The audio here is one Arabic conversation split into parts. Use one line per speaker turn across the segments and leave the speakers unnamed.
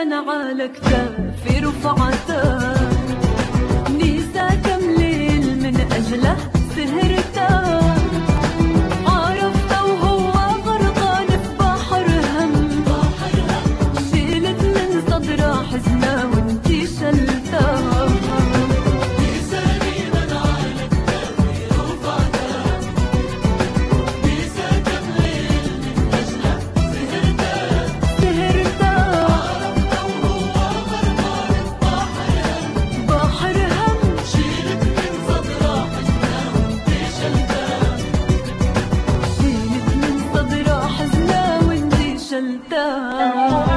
من على كتافي رفعتها، نيسا كم ليل من أجله سهرتها، عرفته وهو غرقان في بحر هم، شيلت من صدره حزنه وانتي شلتها. نيساني من على كتافي رفعتها، نيسا كم ليل من أجله سهرتها، عرفته وهو غرقان في بحر هم، شيلت من صدره حزنه وانتي شلتها، شيلت من صدره حزنه وانتي شلتها.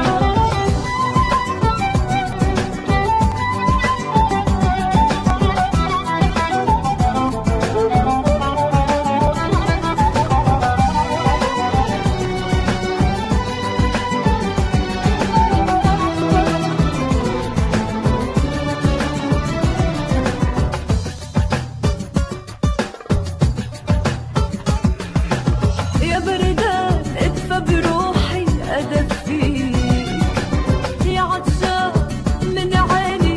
يا بردان ادفى بروحي أدفيك، يا عطشان من عيني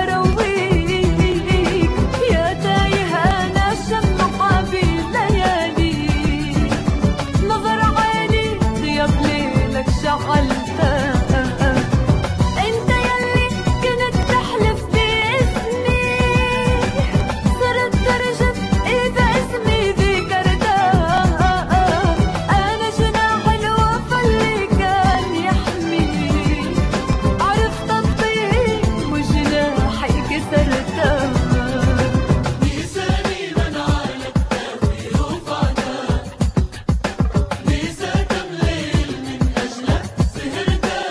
أرويك، يا تايه أنا شمعة بلياليك، نظر عيني طيب ليلك شغلتها، انت يلي كنت تحلف باسمي، صرت ترجف إذا اسمي ذكرتها، أنا جناح الوفا اللي كان يحميك، عرفت أطير وجناحي كسرتها. نيساني من على كتافي رفعتها، نيسا كم ليل من أجله سهرتها،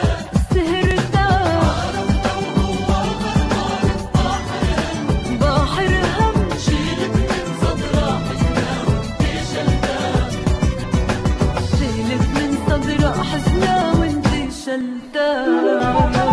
عرفته وهو غرقان في بحر هم، شيلت من صدره حزنه وانتي شلتها، شيلت من صدره حزنه وانتي شلتها.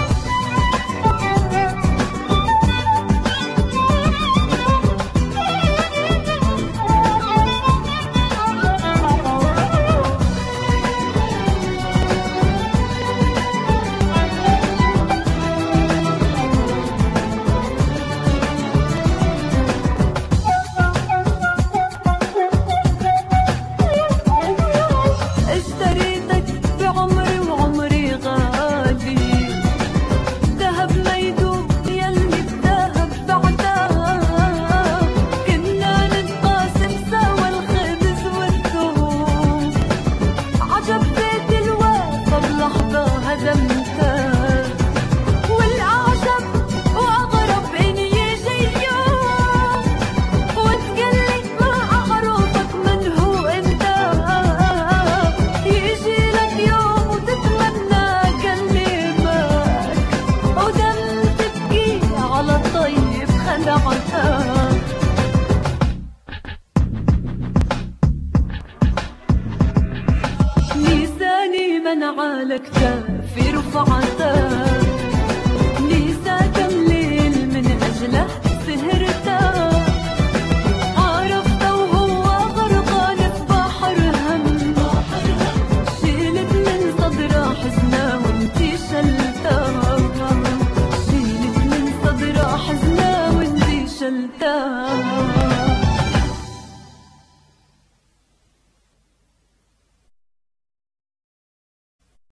اشتريتك بعمري وعمري غالي، ذهب ما يدوب يلي الذهب بعدها، كنا نتقاسم سوا الخبز والثوم، عجب بيت الوفا بلحظة هدمتها، والأعجب وأغرب إن يجي يوم وتقلي مع أحرفك من هو أنت، يجي لك يوم وتتمنى كلمك ودم تبكي على الطيب خلعتها. نيساني من على كتافي رفعتها، نيسا كم ليل من أجله سهرتها، عرفته وهو غرقان في بحر هم، شيلت من صدره حزنه وانتي شلتها، شيلت من صدره حزنه وانتي شلتها.